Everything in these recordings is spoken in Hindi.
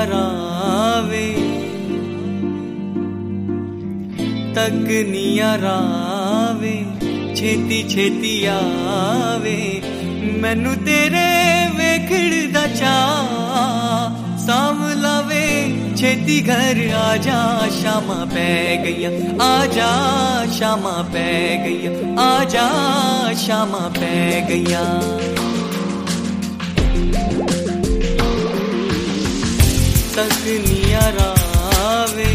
रावे तकनिया रावे छेती छेती आवे मैनू तेरे वेखड़ दा चा सामलावे छेती घर आजा शामा पै गईया आजा शामा पै गईया आजा शामा पै गईया तकनिया रावे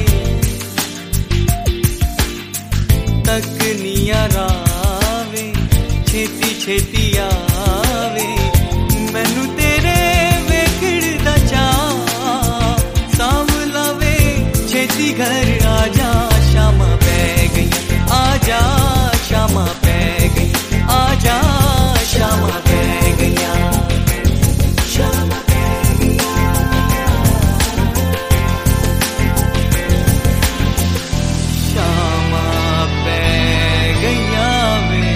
तकनिया रावे छेती छेती आवे मैनू तेरे वेखड़ दा चा सामलावे छेती घर आजा शामा पै गई आजा शामा पै गई आजा शामा पै गईया शामा पै गईया शामा पै गईया वे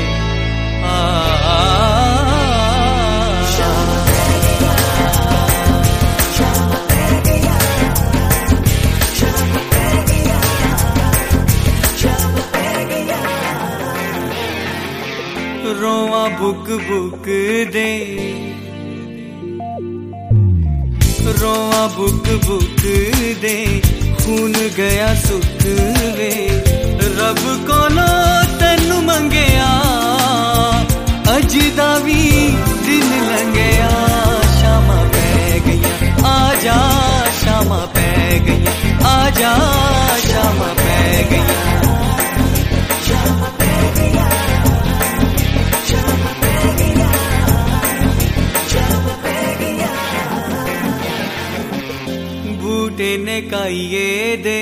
शामा पै गईया शामा पै गईया शामा पै गईया शामा पै गईया रोवा बुक बुक दे रोवा बुक बुक दे खून गया सुख वे रब कोलो तैनू मंगया अजदा भी दिन लंघया शामा पै गईया आजा शामा पै गईया आजा शामा पै गईया शामा पै गईया शामा पै गईया शामा पै गईया बूटे ने काइए दे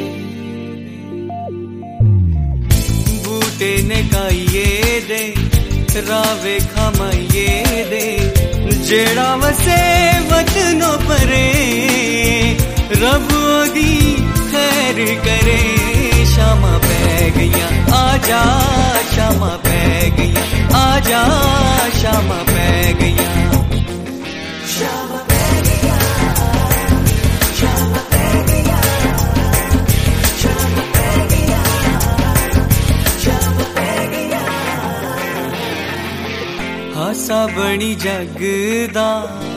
बूटे ने काइए दे रावे खामाइए दे जेड़ा वसे वतनो परे रब ओदी खैर करे शामा पै गईया आजा शामा पै गईया आजा शामा पै गईया शामा पै गईया शामा पै गईया शामा पै गईया शामा पै गईया हासा बनी जगदा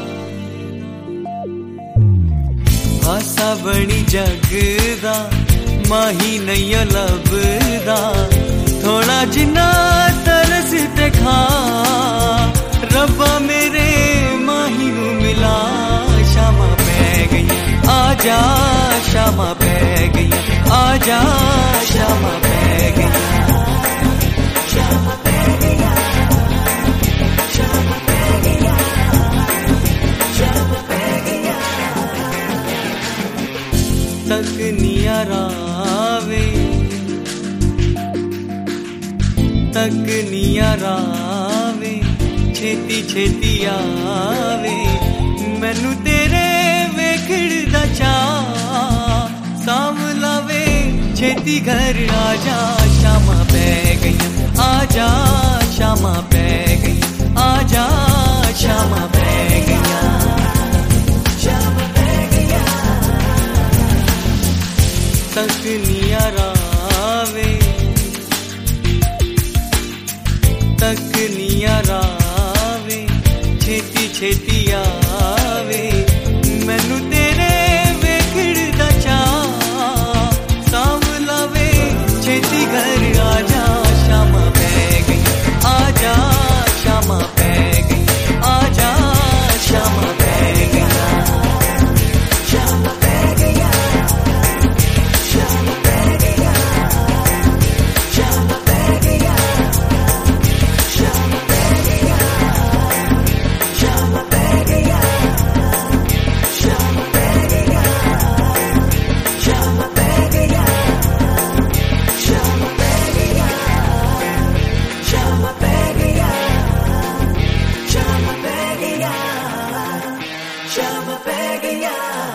हासा बनी जगदा माही नहीं लभदा थोड़ा जिन्ना तरस ते खा रब्बा मेरे माही नू मिला शामा पै गईया आजा शामा पै गईया आजा शामा पै गईया शामा पै गईया शामा पै गईया शामा पै गईया तकनिया रावे तकनिया रावे छेती छेती आवे मैनू तेरे वेखड़ दा चा सामलावे छेती घर आजा शामा पै गईया आजा शामा पै गईया आजा शामा पै गईया शामा पै गईया तकनिया रावे तकनिया रावे छेती छेती आवे मैनू तेरे वेखड़ दा चा सामलावे छेती घर आजा शामा पै गईया आजा शामा पै गईया आजा शामा पै गईया शामा पै गईया शामा पै गईया शामा पै गईया शामा पै गईया शामा पै गईया शामा पै गईया शामा पै गईया शामा पै गईया शामा पै गईया शामा पै गईया शामा पै गईया